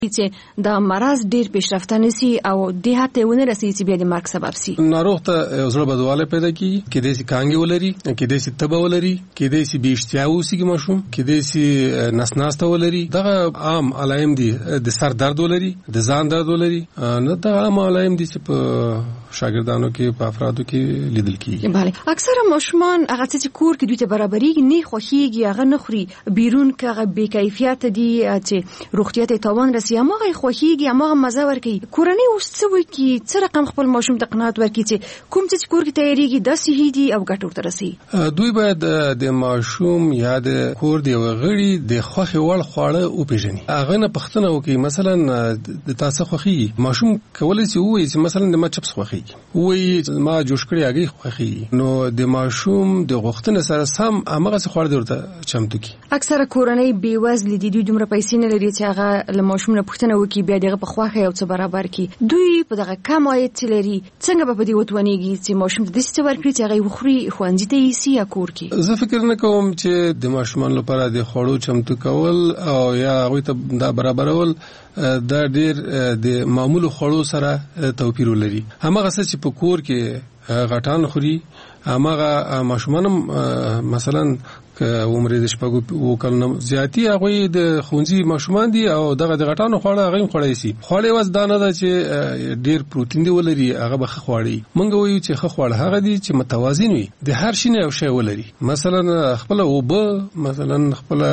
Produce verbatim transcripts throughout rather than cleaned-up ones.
چې د مرض ډیر پیشرفته نسی او د هته ونه رسېږي چې بیا د مرګ سبب سي. ناروغ ته زړه بدواله پیدا کیږي، کې د سي کانګي ولري، کې د سي تبه ولري، کې د سي بیشتیاو سیګ مشوم، کې د سي نسناسته ولري. دغه عام علائم دي، د سر درد ولري، د ځان درد ولري. نه دغه عام علائم دي چې په شاګردانو کې په افرادو کې لیدل کیږي. بله، اکثره ماشومان هغه چې کور کې دوی ته برابرېږي نه خوښيږي، هغه نه خوري، بیرون کې هغه بې کیفیت دي چې روغتیا ته تاوان رسي، هغه خوښيږي، هغه مزه ورکوي. کورنۍ اوس څه وکړي، څه رقم خپل ماشوم ته قناعت ورکړي چې کوم چې کور کې تیاریږي دا صحیح دي او ګټه ورته رسي. دوی باید د ماشوم یا د کور دی وغړي د خوښي وړ خواړه وپیژني. هغه نه پښتنه وکړي، مثلا د تاسو خوښي ماشوم کولای شي وایي چې مثلا د ما چپس خوښي، وایي ما جوش کړی هغه خوښي، نو د ماشوم د غوښتنې سره سم هغه څه خواړه ورته چمتو کی. اکثره کورنۍ بې وزله دي، دوی دومره پیسې نه لري چې هغه له ماشوم نه پښتنه وکي بیا دغه په خواخه او څه برابر کی. دوی په دغه کم عاید لري، څنګه به په دې وتونیږي چې ماشوم د دې څه ورکړي چې هغه وخوري خوندې ته یې سی یا کور کې. زه فکر نه کوم چې د ماشومان لپاره د خوړو چمتو کول او یا هغه ته دا برابرول دا ډیر د معمول خوړو سره توپیر لري. همغه څه چې په کور کې غټان خوري، همغه ماشومان مثلا که عمر د شپږو وکړنه زیاتی هغه د خونځي ماشومان دي او دغه د غټانو خواړه هغه خوري سي. خواړه واز دانه ده چې ډیر پروتین دی ولري، هغه به خواړي. مونږ وایو چې خواړه هغه دي چې متوازن وي، د هر شي نه یو شی ولري. مثلا خپل اوبه، مثلا خپل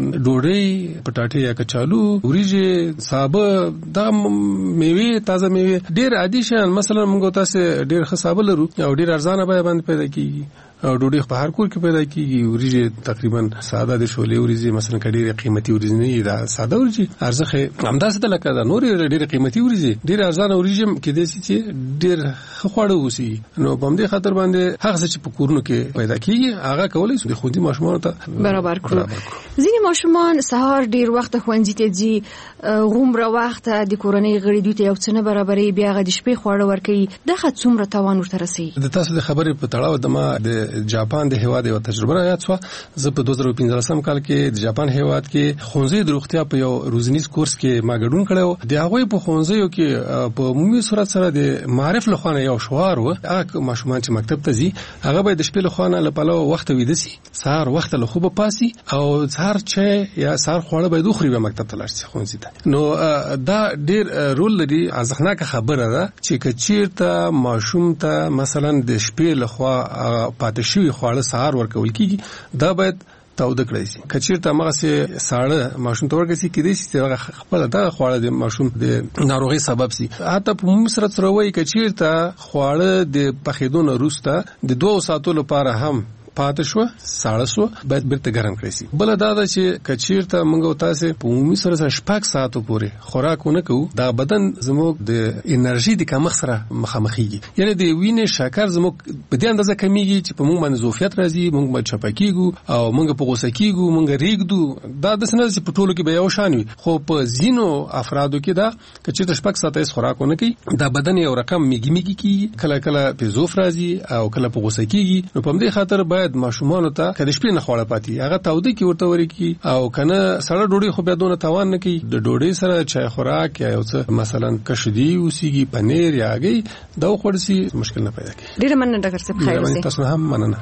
ډوډۍ، پټاټې یا کچالو، وریجې، سابه، د میوه، تازه میوه، ډیر عادي شیان. مثلا مونږ تاسو ډیر خصابه لرو او ډیر ارزانه به باندې پیدا کیږي او ډوډۍ په هر کور کې پیدا کیږي. وریجې تقریبا ساده د شولې وریجې مثلا کډيره قیمتي وریجې نه دا ساده وریجې ارزخه همداسې د لکه دا نور ډېر قیمتي وریجې ډېر ارزانه وریجې کې دي چې ډېر خواړه وسی. نو په دې خاطر باندې هغه چې په کورونو کې پیدا کیږي هغه کولای شي د خوندي ماشومان ته برابر کړو. ځینې ماشومان سهار ډېر وخت خوندې ته ځي، غومره وخت د کورنۍ غړي دوی ته یو څه نه برابرې، بیا غد شپې خواړه ورکوي. دغه څومره تاوان ورته رسي. د تاسو د خبرې په تړاو د ما د جاپان د هیواد یو تجربه را یاد شو. زه په دوه زره پنځلسم کال کې د جاپان هیواد کې خونځي د روغتیا په یو روزنیز کورس کې ما ګډون کړو. د هغه په خونځیو کې په عمومي صورت سره د معرف له خانه یو شوار و، هغه ماشومان چې مکتب ته ځي هغه به د شپې له خانه له پلو وخت ویده سي، سهار وخت له خوب پاسي او سهار چای یا سهار خواړه به دوخري به مکتب ته لاړ شي خونځي ته. نو دا ډیر رول لري. ازخناکه خبره ده چې کچیرته ماشوم ته مثلا د شپې له خوا پاتې شوی خواړه سهار ورکول کیږي، دا باید تاوده کړی شي. کچیرته هغه سي ساړه ماشوم ته ورکړي کېدای شي چې هغه خپل دا خواړه د ماشوم د ناروغي سبب سي. حتی په مصر سره وایي کچیرته خواړه د پخېدو وروسته د دوه ساعتو لپاره هم پاتې شو ساړه شو باید بیرته ګرم کړی شي. بل دا ده چې کچیرته موږ تاسو په عمومي سره شپږ ساعتو پورې خوراک ونه کوو، دا بدن زموږ د انرژي د کمښت سره مخامخېږي. یعنی د وینې شکر زموږ په دې اندازه کمیږي چې په موږ باندې ظرفیت راځي، موږ باندې چپکیږو او موږ په غوسه کیږو، موږ ریګدو. دا د سنځ په ټولو کې به یو شان وي، خو په زینو افرادو کې دا کچیرته شپږ ساعته خوراک ونه کوي، دا بدن یو رقم میګي میګي کیږي، کله کله په ظرف راځي او کله په غوسه کیږي. نو په دې خاطر باید ماشومان ته کله شپې نه خواړه پاتې هغه تاوده کی ورته ورکی او کنه سړه ډوډۍ خو بیا دونه تاوان نه کوي. د ډوډۍ سره چای خوراک یا یو څه مثلا کشدي اوسېږي، پنیر یا هګۍ دا خوړسي مشکل نه پیدا کوي. ډیره مننه ډاکټر صاحب. خیر اوسئ. تاسو هم مننه.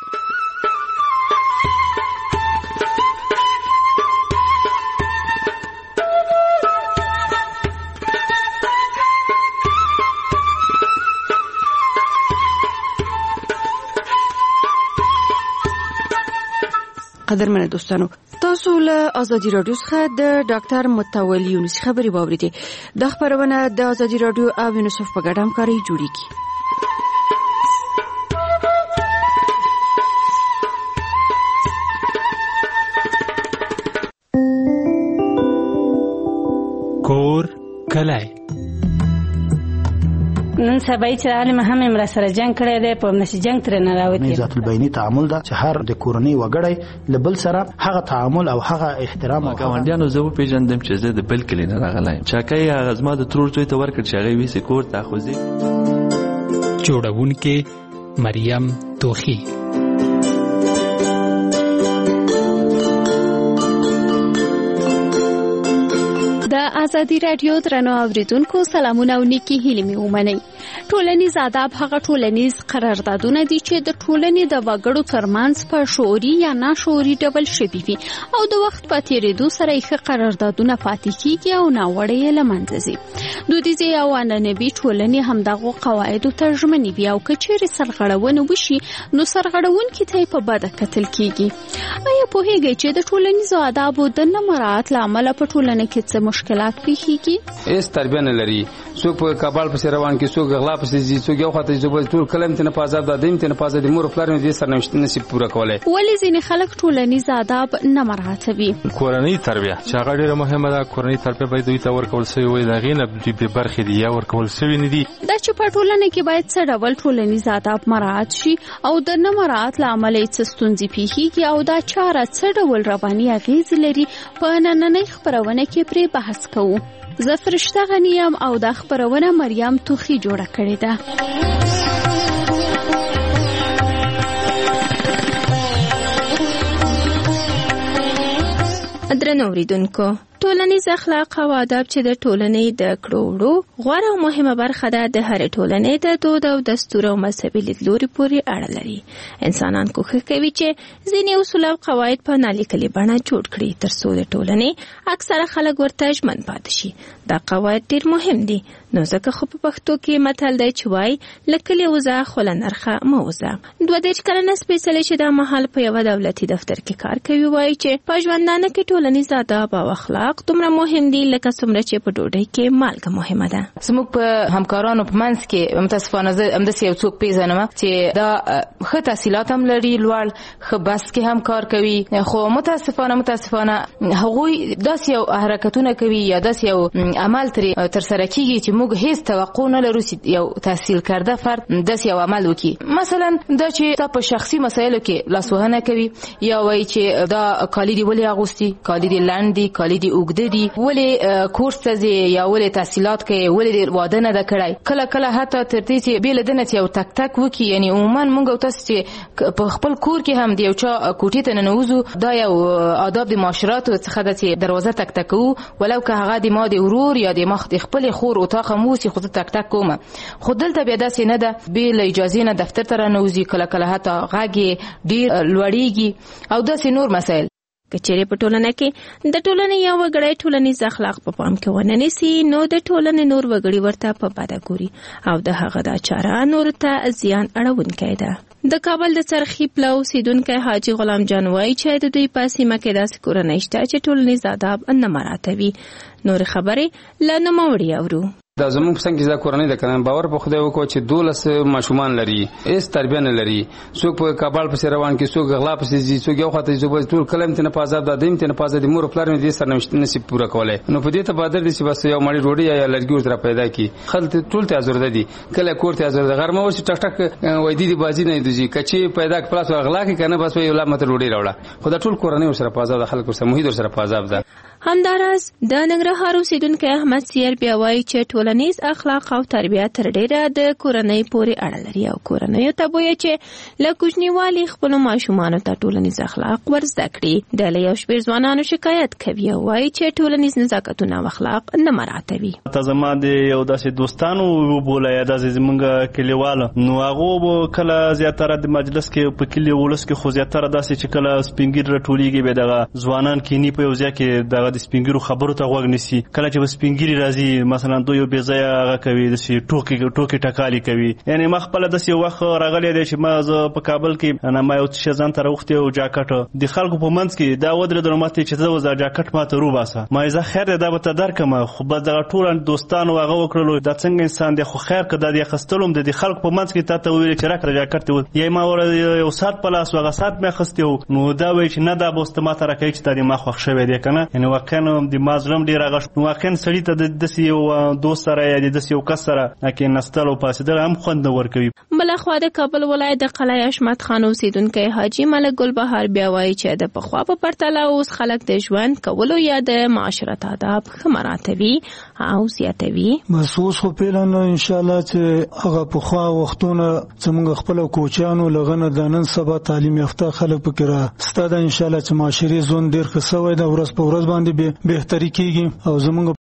قدرمنه دوستانو، تاسو له ازادي رادیو څخه د ډاکټر متولي یونس خبري واوریدئ. د خبرونه د ازادي رادیو او یونیسف په ګډه همکاري جوړیږي. کور کلای نن سبا چې عالم هم امر سره جنگ کړی دی، په نشي جنگ تر نه راوتی. ذات البینی تعامل دا چې هر د کورنۍ وګړی لبل سره هغه تعامل او هغه احترام او ګاونډیانو زه پیژندم چې زه د بل کلی نه راغلایم. چاکای هغه زما د ترور څوی ته ورکړ چې هغه وی سکور تاخذي جوړونکې مریم توخی. د ازادي راډیو درنو اوریدونکو سلامونه او نیکی هیلې مې ومنئ. ټولنیز آداب هغه ټولنیز قراردادونه دي چې د ټولنې د وګړو ترمنځ په شعوري یا ناشعوري ډول شوي وي او د وخت په تیریدو سره یې ښه قراردادونه پاتې کیږي او ناوړه یې له منځه ځي. دودیزې او عنعنوي ټولنې همدغو قواعدو ته ژمنې وي او که چیرې سرغړونه وشي نو سرغړونکي ته یې په بده کتل کیږي. آیا پوهیږئ چې د ټولنیزو آدابو د نه مراعات له امله په ټولنه کې څه مشکلات پیښیږي؟ هیڅ تربیه نه لري. څوک په کابل پسې روان کې، څوک غلا پسې ځي، څوک یو خواته ځي، ټول کلم ته نه په عذاب د دیم ته نه په عذاب د مور پلار نه دې سرنوشت نشي پوره کولای. ولې ځینې خلک ټولنیز آداب نه مراعاتوي؟ کورنۍ تربیه چې هغه ډېره مهمه ده. کورنۍ تربیه باید دوی ته ورکول شوی وي، د هغې نه دوی بې برخې دي یا ورکول شوي نه دي. دا چې په ټولنه کې باید څه ډول ټولنیز آداب مراعات شي او د نه مراعات له امله یې څه ستونزې پیښیږي او دا چاره څه ډول رواني اغېزې لري، په نننۍ خپرونه کې پرې بحث کوو. زه فرشته غنی یم او دا خپرونه مریم توخی جوړه کړې ده. درنو اوریدونکو، ټولنیز اخلاق او آداب چې د ټولنې د کړو وړو غوره او مهمه برخه ده، د هرې ټولنې د دود او دستور او مذهبي لیدلوري پورې اړه لري. انسانان کوښښ کوي چې ځینې اصول او قواعد په نالیکلې بڼه جوړ کړي تر څو د ټولنې اکثره خلک ورته ژمن پاتې شي. دا قواعد ډېر مهم دي، نو ځکه خو په پښتو کې متل دی چې وایي له کلي وځه خو له نرخه مه وځه. دوه دېرش کلنه سپېڅلې چې دا مهال په یوه دولتي دفتر کې کار کوي وایي چې په ژوندانه کې ټولنیز آداب او اخلاق دومره مهم دي لکه څومره چې په ډوډۍ کې مالګه مهمه ده. زموږ په همکارانو په منځ کې متاسفانه زه همداسې یو څوک پیژنم چې دا ښه تحصیلات هم لري، لوړ ښه بس کې هم کار کوي، خو متاسفانه متاسفانه هغوی داسې یو حرکتونه کوي یا داسې یو عمل ترې ترسره کیږي چې موږ هیڅ توقع نه لرو چې یو تحصیل کرده فرد داسې یو عمل وکړي. مثلا دا چې تا په شخصي مسایلو کې لاسوهنه کوي یا وایي چې دا کالي دي ولې اغوستي، کالي دي لنډ دي، کالي دي اوږده دي، ولې کورس ته ځي یا ولې تحصیلات کوي، ولې واده نه ده کړی. کله کله حتی تر دې چې بې له ده نه چې یو تک تک وکړي. یعنې عموما موږ او تاسو چې په خپل کور کې هم د یو چا کوټې ته ننوځو، دا یو آداب د معاشراتو څخه ده چې دروازه تک تک کوو، ولو که هغه د ما د ورور یا د ما د خپلې خور اتاق هم اوسي خو زه تک تک کوم. خو دلته بیا داسې نه ده، بې له اجازې نه دفتر ته رانوځي، کله کله حتی غږ یې ډېر لوړېږي او داسې نور مسایل. که چیرې په ټولنه کې د ټولنې یو وګړی ټولنیز اخلاق په پام کې ونه نیسي نو د ټولنې نور وګړي ورته په بده ګوري او د هغه دا چاره نور ته زیان اړونکی ده. د کابل د څرخي پله اوسیدونکی حاجي غلام جان وایي چې د دوی په سیمه کې داسې کورنۍ شته چې ټولنیز آداب نه مراعاتوي. نورې خبرې له نوموړي اورو. دا زموږ په څنګ کې دا کورنۍ ده کنه، باور په خدای وکړو چې دولس ماشومان لري، هیڅ تربیه نه لري. څوک په کابل پسې روان کې، څوک غلا پسې ځي، څوک یو خواته ځي، ټول کلم ته نه په عذاب د دیم ته نه په عذاب د مور پلار نه دې سرنوشت نشي پوره کولای. نو په دې ته بادر دي چې بس یو مړی ډوډۍ یا لرګي ورته پیدا کی. خلک ټول ته ازرده دي، کله کور ته ازرده غرمه ورشي ټک ټک وای دي دي بازی نه دوی کچې پیدا پلاس غلا کې کنه بس یو لا مته ډوډۍ راوړه. خو دا ټول کورنۍ سره په عذاب د خلکو سره محیط سره په عذاب ده. همداراز د ننګرهار اوسیدونکی احمد سیر بیا وایي چې ټولنیز اخلاق او تربیه تر ډیره د کورنۍ پورې اړه لري او کورنۍ ته بوي چې له کوچنیوالي خپل ماشومان ته ټولنیز اخلاق ورزده کړي. د یو شمېر ځوانانو شکایت کوي او وایي چې ټولنیز نزاکتونه او اخلاق نه مراعاتوي. ته زما د یو داسې دوستانو وبوله یا داسې زمونږ کلیواله، نو هغه کله زیاتره د مجلس کې په کلي ولس کې خو زیاتره داسې چې کله سپینګیر راټولیږي به دغه ځوانان کینی په یو ځای کې دغه د سپینګیرو خبرو ته غوږ نیسي. کله چې به سپینګیري راځي مثلا دوی یو بې ځایه هغه کوي، داسې ټوکې ټوکې ټکالي کوي. یعنې ما خپله داسې یو وخت راغلی دی چې ما زه په کابل کې نه ما یو څه ځان ته راوښتی یو جاکټ د خلکو په منځ کې دا ودرېدلو ما ته چې زه اوس دا جاکټ ما ته روباسه. ما زه خیر دی دا به ته درکړم، خو بس دغه ټول دوستانو هغه وکړلو دا څنګه انسان دی، خو خیر که دا د اخیستلو هم د خلکو په منځ کې تا ته وویل چې راکړه جاکټ دې یا ما ور یو ساعت په لاس و هغه ساعت مې اخیستی و، نو دا وایي چې نه دا به اوس ته ما ته راکوي چې دا د ما خوښ شوی دی که نه. یعنې واقعا د ما زړه هم ډېر هغه نو واقعا سړي ته د داسې یو دوست سره یا د داسې یو کس سره کېناستل او پاڅېدل هم خوند نه ورکوي. بلخوا د کابل ولایت د قلعه اشمت خان اوسیدونکی حاجي ملک ګلبهار بیا وایي چې د پخوا په پرتله اوس خلک د ژوند کولو یا د معاشرت آداب ښه مراعاتوي او زیاتوي. بس اوس خو پیلن انشاءالله چې هغه پخوا وختونه زموږ خپل کوچیانو لغه نه د نن سبا تعلیم یافته خلک پکې راسته ده. انشاءالله چې معاشري ژوند ډېر ښه سوی ده، ورځ په ورځ باندې بهتري کېږي او زموږ